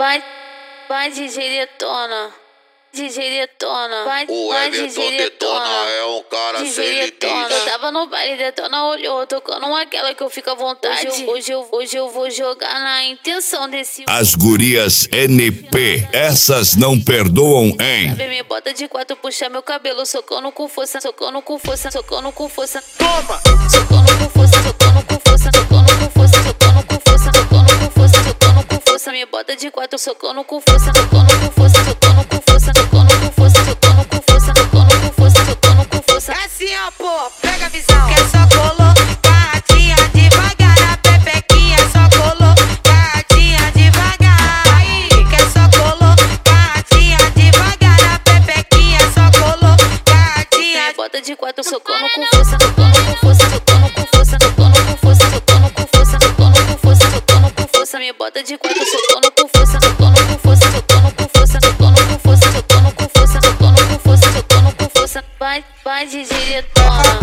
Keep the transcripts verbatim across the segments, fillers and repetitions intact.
Vai, vai D J Detona, D J Detona, vai, O vai Everton D J Detona Detona, é um cara D J sem Detona. limite. Eu tava no baile, Detona olhou, tocando uma aquela que eu fico à vontade. Hoje eu, hoje eu, hoje eu vou jogar na intenção desse. As gurias N P, essas não perdoam, hein? Sabe, me bota de quatro, puxa meu cabelo, socando com força, socando com força, socando com força. Toma! Socando com força, socando com força, socando com força, socando com força, socando com força, socando com força. Me bota de quatro, socando com força, socando com força, socando com força, socando com força, socando com força, socando com força, socando com força. É assim, ó, pô, pega a visão. Que é só colou, carradinha devagar. A pepequinha é só colou, carradinha devagar. Aí, que é só colou, carradinha devagar. A pepequinha é só colou, carradinha. Me bota de quatro, socando com força, socando com força, socando com força, socando com força, socando com força, socando com força, socando com força. Me bota de quatro, socando com força, socando com força, socando com força, socando com força, socando com força, socando com força, socando com força. Vai, vai D J Detona.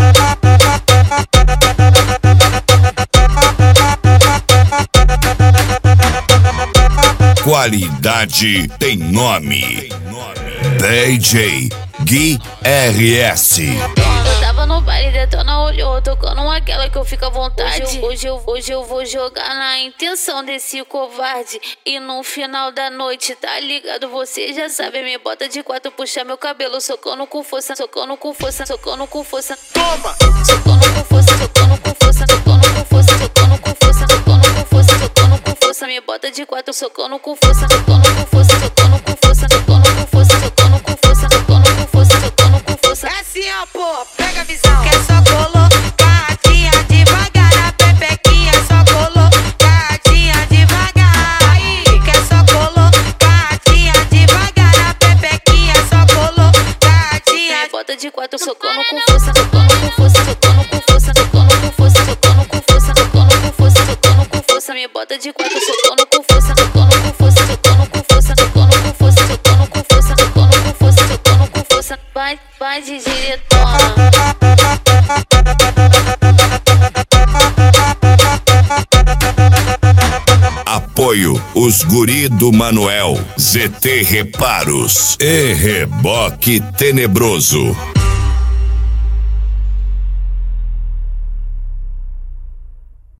Qualidade tem nome. D J Gui R S. Eu tava no baile, Detona olhou, tocando uma aquela que eu fico à vontade. Hoje eu, hoje eu, hoje eu vou jogar na intenção desse covarde. E no final da noite, tá ligado? Você já sabe, me bota de quatro, puxa meu cabelo, socando com força, socando com força, socando com força. Toma! Socando com força, socando com força, socando com força, socando com força, socando com força, socando com força. Me bota de quatro, socando com força, socando com força, socando com força, socando com força, socando com força, socando com força, socando com força. É assim, ó, pô, pega a visão. Que é só colou, carradinha devagar. A pepequinha é só colou, carradinha devagar. Aí, que é só colou, carradinha devagar. A pepequinha é só colou, carradinha. Me bota de quatro, socando com força, socando com força, socando com força, socando com força, socando com força, socando com força, socando com força. Me bota de quatro, socando com força, socando com força, socando com força, socando com força, socando com força, socando com força, socando com força. Vai, vai D J Detona. Apoio os guri do Manuel, Z T Reparos e Reboque Tenebroso.